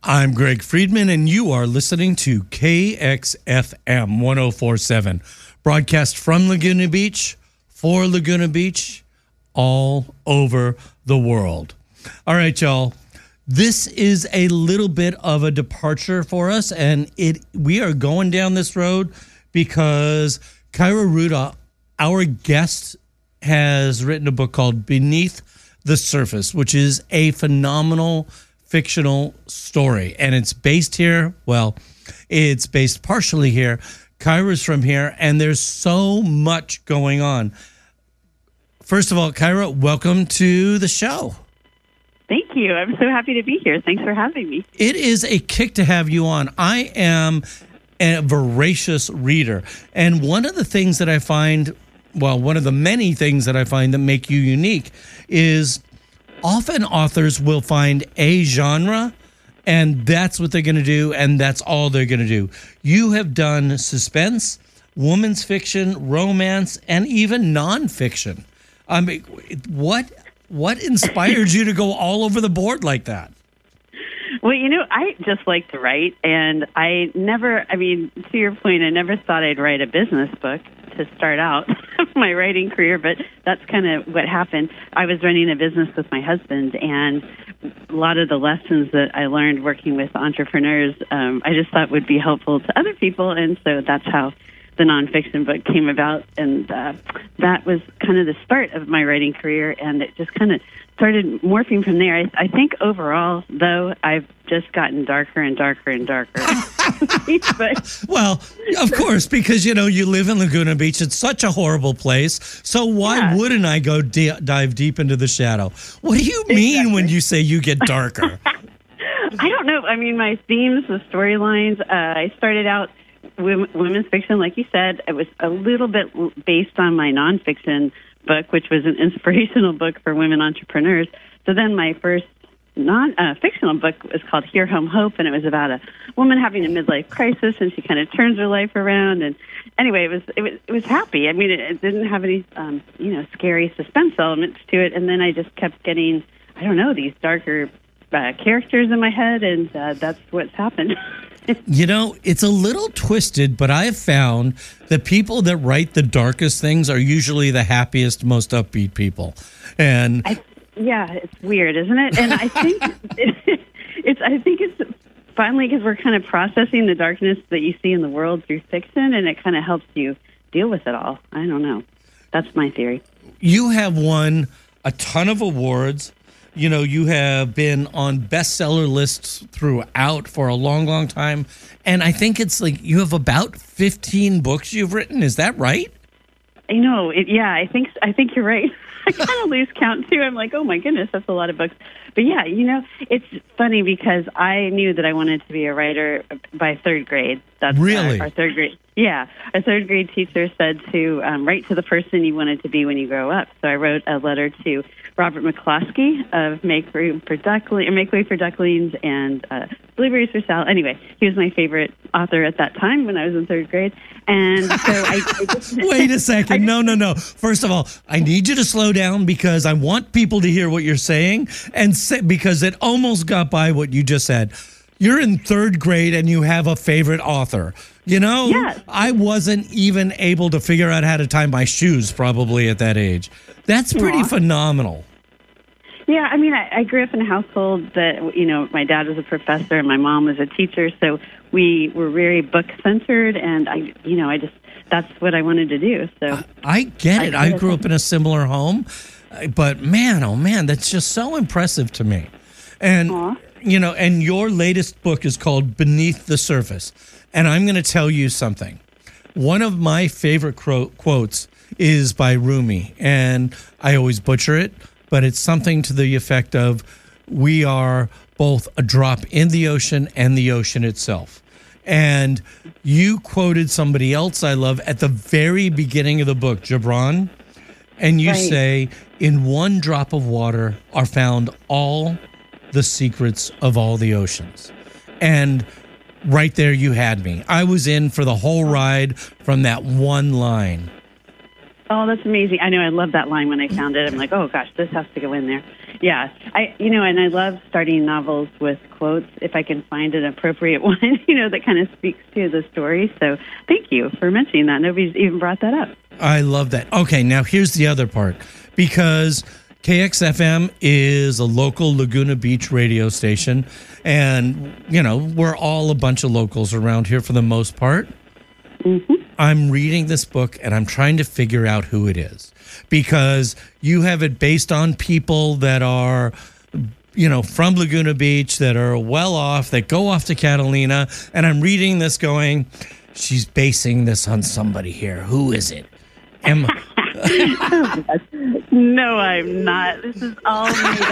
I'm Greg Friedman, and you are listening to KXFM 1047, broadcast from Laguna Beach, for Laguna Beach, all over the world. All right, y'all. This is a little bit of a departure for us, and we are going down this road because Kyra Ruda, our guest, has written a book called Beneath the Surface, which is a phenomenal fictional story. And it's based here. Well, it's based partially here. Kyra's from here, and there's so much going on. First of all, Kyra, welcome to the show. Thank you. I'm so happy to be here. Thanks for having me. It is a kick to have you on. I am a voracious reader. And one of the things that I find, well, one of the many things that I find that make you unique is often authors will find a genre and that's what they're going to do and that's all they're going to do. You have done suspense, women's fiction, romance, and even nonfiction. I mean, what inspired you to go all over the board like that? Well, I just like to write, and to your point, I never thought I'd write a business book to start out my writing career, but that's kind of what happened. I was running a business with my husband, and a lot of the lessons that I learned working with entrepreneurs, I just thought would be helpful to other people, and so that's how the nonfiction book came about, and that was kind of the start of my writing career, and it just kind of started morphing from there. I think overall, though, I've just gotten darker and darker and darker. Well, of course, because, you live in Laguna Beach. It's such a horrible place. So why wouldn't I go dive deep into the shadow? What do you mean when you say you get darker? I don't know. I mean, my themes, the storylines, I started out women's fiction, like you said. It was a little bit based on my nonfiction book, which was an inspirational book for women entrepreneurs. So then my first fictional book was called Here Home Hope, and it was about a woman having a midlife crisis, and she kind of turns her life around. And anyway, it was happy. I mean, it didn't have any scary suspense elements to it. And then I just kept getting, these darker characters in my head, and that's what's happened. It's a little twisted, but I've found that people that write the darkest things are usually the happiest, most upbeat people. And it's weird, isn't it? And I think it's finally because we're kind of processing the darkness that you see in the world through fiction, and it kind of helps you deal with it all. I don't know. That's my theory. You have won a ton of awards. You have been on bestseller lists throughout for a long, long time. And I think it's like you have about 15 books you've written. Is that right? I think you're right. I kind of lose count, too. I'm like, oh, my goodness, that's a lot of books. But, it's funny because I knew that I wanted to be a writer by third grade. That's really? Our third grade. Yeah. Our third grade teacher said to write to the person you wanted to be when you grow up. So I wrote a letter to Robert McCloskey of Make Way for Ducklings and Blueberries for Sal. Anyway, he was my favorite author at that time when I was in third grade. And so I just... Wait a second. No. First of all, I need you to slow down because I want people to hear what you're saying because it almost got by what you just said. You're in third grade and you have a favorite author. Yes. I wasn't even able to figure out how to tie my shoes probably at that age. That's pretty phenomenal. Yeah, I mean, I grew up in a household that, my dad was a professor and my mom was a teacher, so we were very book-centered, and that's what I wanted to do. So I get it. I grew up in a similar home, but man, oh man, that's just so impressive to me. And, and your latest book is called Beneath the Surface, and I'm going to tell you something. One of my favorite quotes is by Rumi, and I always butcher it, but it's something to the effect of, we are both a drop in the ocean and the ocean itself. And you quoted somebody else I love at the very beginning of the book, Gibran, and you say, in one drop of water are found all the secrets of all the oceans. And right there you had me. I was in for the whole ride from that one line. Oh, that's amazing. I know. I love that line when I found it. I'm like, oh, gosh, this has to go in there. Yeah, and I love starting novels with quotes if I can find an appropriate one, that kind of speaks to the story. So thank you for mentioning that. Nobody's even brought that up. I love that. Okay, now here's the other part, because KXFM is a local Laguna Beach radio station, and, we're all a bunch of locals around here for the most part. Mm-hmm. I'm reading this book, and I'm trying to figure out who it is, because you have it based on people that are, from Laguna Beach, that are well off, that go off to Catalina, and I'm reading this going, she's basing this on somebody here. Who is it? No, I'm not. This is all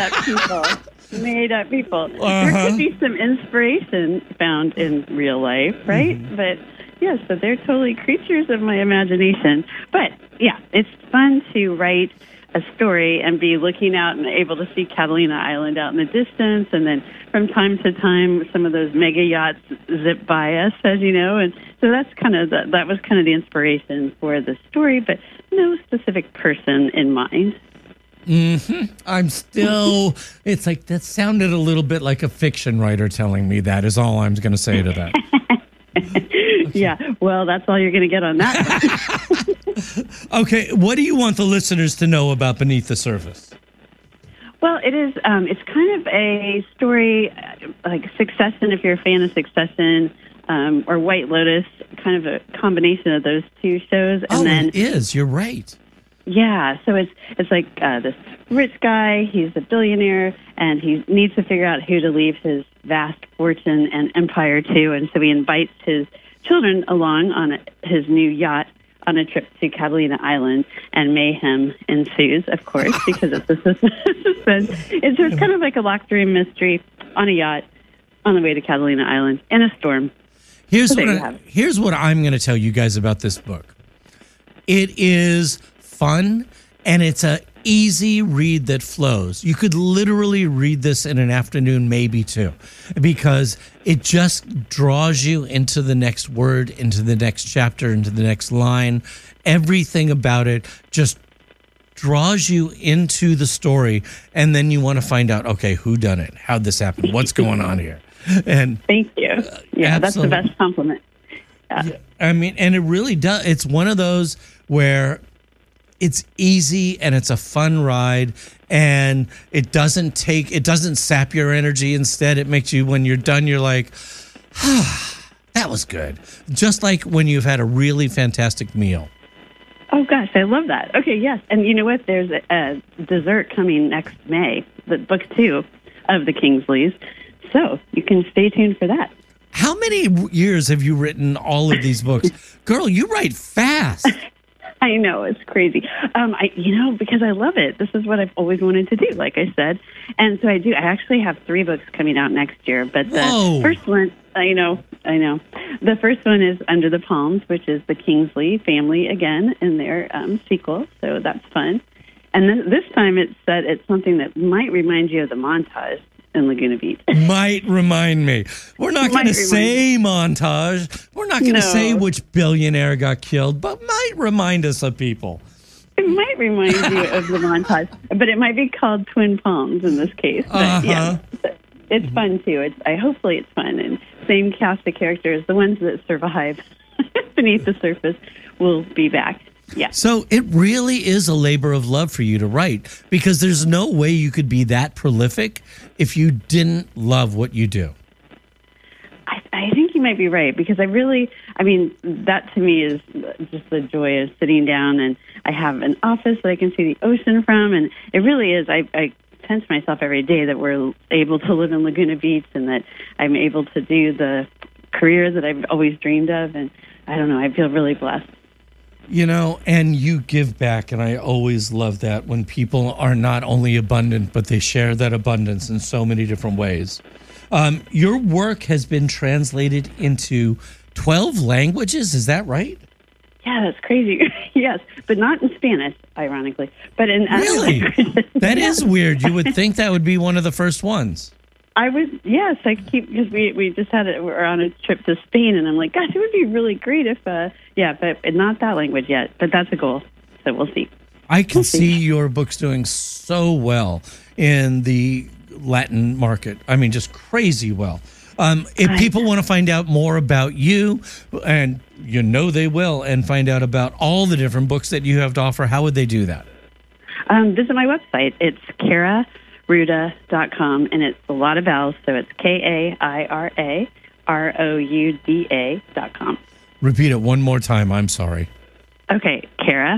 made up people. There could be some inspiration found in real life, right? Mm-hmm. But yeah, so they're totally creatures of my imagination. But yeah, it's fun to write a story and be looking out and able to see Catalina Island out in the distance, and then from time to time some of those mega yachts zip by us, as you know, and so that's kind of that was kind of the inspiration for the story, but no specific person in mind. Mm-hmm. I'm still, it's like that sounded a little bit like a fiction writer telling me that, is all I'm going to say to that. Yeah, well, that's all you're going to get on that. Okay, what do you want the listeners to know about Beneath the Surface? Well, it's kind of a story like Succession, if you're a fan of Succession, or White Lotus, kind of a combination of those two shows. And then it is. You're right. Yeah, so it's like this rich guy, he's a billionaire, and he needs to figure out who to leave his vast fortune and empire to, and so he invites his children along on his new yacht on a trip to Catalina Island, and mayhem ensues, of course, because it's a suspense. It's just kind of like a locked room mystery on a yacht on the way to Catalina Island in a storm. Here's what I'm going to tell you guys about this book. It is fun, and it's a easy read that flows. You could literally read this in an afternoon, maybe two, because it just draws you into the next word, into the next chapter, into the next line. Everything about it just draws you into the story, and then you want to find out, okay, who done it? How'd this happen? What's going on here? And thank you. Yeah, that's the best compliment. Yeah. I mean, and it really does. It's one of those where it's easy and it's a fun ride, and it doesn't sap your energy. Instead, it makes you, when you're done, you're like, that was good. Just like when you've had a really fantastic meal. Oh, gosh, I love that. Okay, yes. And you know what? There's a dessert coming next May, the book 2 of the Kingsleys. So you can stay tuned for that. How many years have you written all of these books? Girl, you write fast. I know, it's crazy. Because I love it. This is what I've always wanted to do, like I said. And so I do. I actually have 3 books coming out next year. But the first one, I know. The first one is Under the Palms, which is the Kingsley family again in their sequel. So that's fun. And then this time it's something that might remind you of the montage in Laguna Beach. Might remind me. We're not going to say montage. We're not going to say which billionaire got killed, but might remind us of people. It might remind you of the montage, but it might be called Twin Palms in this case. But yeah, it's fun too. Hopefully it's fun, and same cast of characters. The ones that survive Beneath the Surface will be back. Yeah. So it really is a labor of love for you to write, because there's no way you could be that prolific if you didn't love what you do. I think you might be right, because that to me is just the joy of sitting down, and I have an office that I can see the ocean from, and it really is. I tense myself every day that we're able to live in Laguna Beach, and that I'm able to do the career that I've always dreamed of, and I don't know, I feel really blessed. And you give back, and I always love that when people are not only abundant, but they share that abundance in so many different ways. Your work has been translated into 12 languages, is that right? Yeah, that's crazy. Yes, but not in Spanish, ironically. But in really? That is weird. You would think that would be one of the first ones. Because we just we're on a trip to Spain, and I'm like, gosh, it would be really great if, but not that language yet, but that's a goal, so we'll see. I can see your books doing so well. in the Latin market. I mean, just crazy well. If people want to find out more about you, and you know they will, and find out about all the different books that you have to offer, how would they do that? Visit my website. It's KairaRouda.com, and it's a lot of vowels, so it's KairaRouda.com. Repeat it one more time. I'm sorry. Okay, Kaira,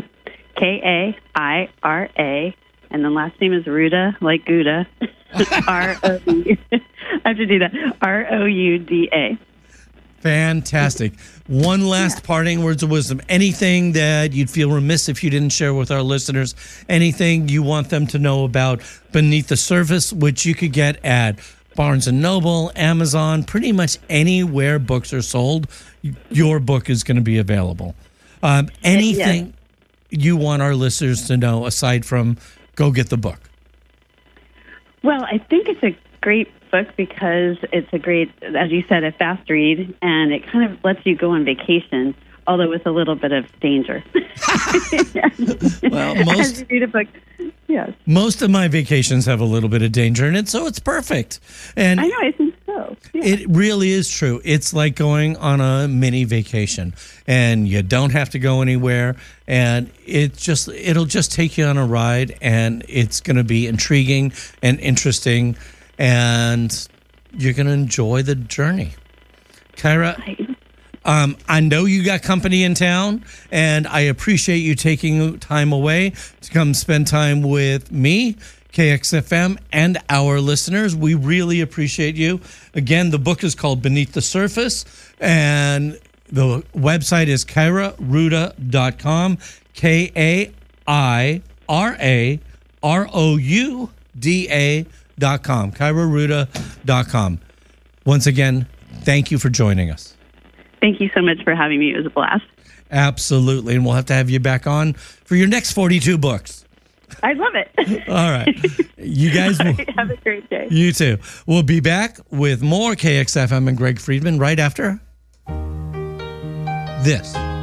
Kaira, and the last name is Rouda, like Gouda. R-O-U. I have to do that. Rouda. Fantastic. One last parting words of wisdom. Anything that you'd feel remiss if you didn't share with our listeners? Anything you want them to know about Beneath the Surface, which you could get at Barnes & Noble, Amazon, pretty much anywhere books are sold, your book is going to be available. Anything you want our listeners to know aside from go get the book? Well, I think it's a great book because it's a great, as you said, a fast read, and it kind of lets you go on vacation, although with a little bit of danger. Well, as you read a book, yes. Most of my vacations have a little bit of danger in it, so it's perfect. And I know, I think so. Yeah. It really is true. It's like going on a mini vacation, and you don't have to go anywhere, and it'll just take you on a ride, and it's going to be intriguing and interesting, and you're going to enjoy the journey. Kaira, I know you got company in town, and I appreciate you taking time away to come spend time with me, KXFM, and our listeners. We really appreciate you. Again, the book is called Beneath the Surface, and the website is KairaRouda.com, KairaRouda.com, KairaRouda.com. Once again, thank you for joining us. Thank you so much for having me. It was a blast. Absolutely. And we'll have to have you back on for your next 42 books. I love it. All right. You guys will, have a great day. You too. We'll be back with more KXFM and Greg Friedman right after this.